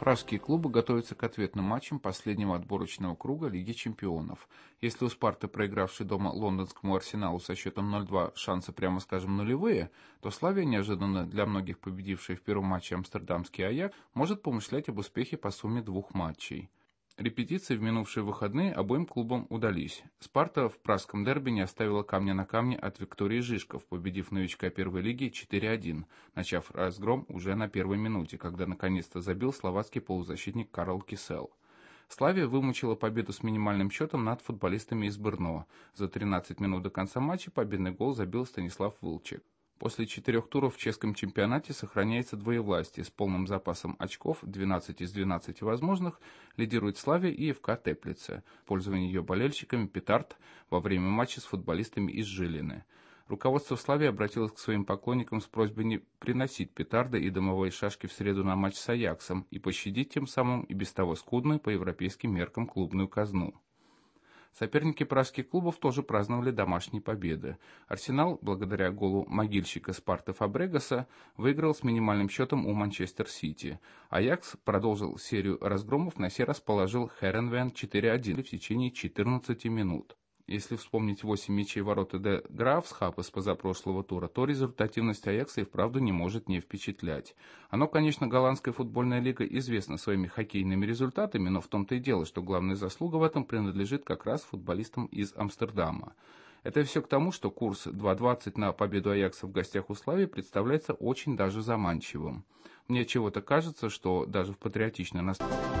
Пражские клубы готовятся к ответным матчам последнего отборочного круга Лиги чемпионов. Если у «Спарты», проигравшей дома лондонскому «Арсеналу» со счетом 0-2, шансы, прямо скажем, нулевые, то «Славия», неожиданно для многих победившая в первом матче амстердамский «Аякс», может помышлять об успехе по сумме двух матчей. Репетиции в минувшие выходные обоим клубам удались. «Спарта» в пражском дерби не оставила камня на камне от Виктории Жишков, победив новичка первой лиги 4-1, начав разгром уже на первой минуте, когда наконец-то забил словацкий полузащитник Карл Кисел. «Славия» вымучила победу с минимальным счетом над футболистами из Брно. За 13 минут до конца матча победный гол забил Станислав Вылчек. После 4 туров в чешском чемпионате сохраняется двоевластие с полным запасом очков, 12 из 12 возможных, лидирует «Славия» и ФК Теплице. Пользование ее болельщиками петард во время матча с футболистами из Жилины. Руководство «Славии» обратилось к своим поклонникам с просьбой не приносить петарды и дымовые шашки в среду на матч с «Аяксом» и пощадить тем самым и без того скудную по европейским меркам клубную казну. Соперники пражских клубов тоже праздновали домашние победы. «Арсенал», благодаря голу могильщика «Спарты» Фабрегаса, выиграл с минимальным счетом у «Манчестер-Сити». «Аякс» продолжил серию разгромов, на сей раз положил «Херенвен» 4-1 в течение 14 минут. Если вспомнить 8 мячей ворота де Графсхап из позапрошлого тура, то результативность «Аякса» и вправду не может не впечатлять. Оно, конечно, голландская футбольная лига известна своими хоккейными результатами, но в том-то и дело, что главная заслуга в этом принадлежит как раз футболистам из Амстердама. Это все к тому, что курс 2.20 на победу «Аякса» в гостях у «Славии» представляется очень даже заманчивым. Мне чего-то кажется, что даже в патриотично настроенном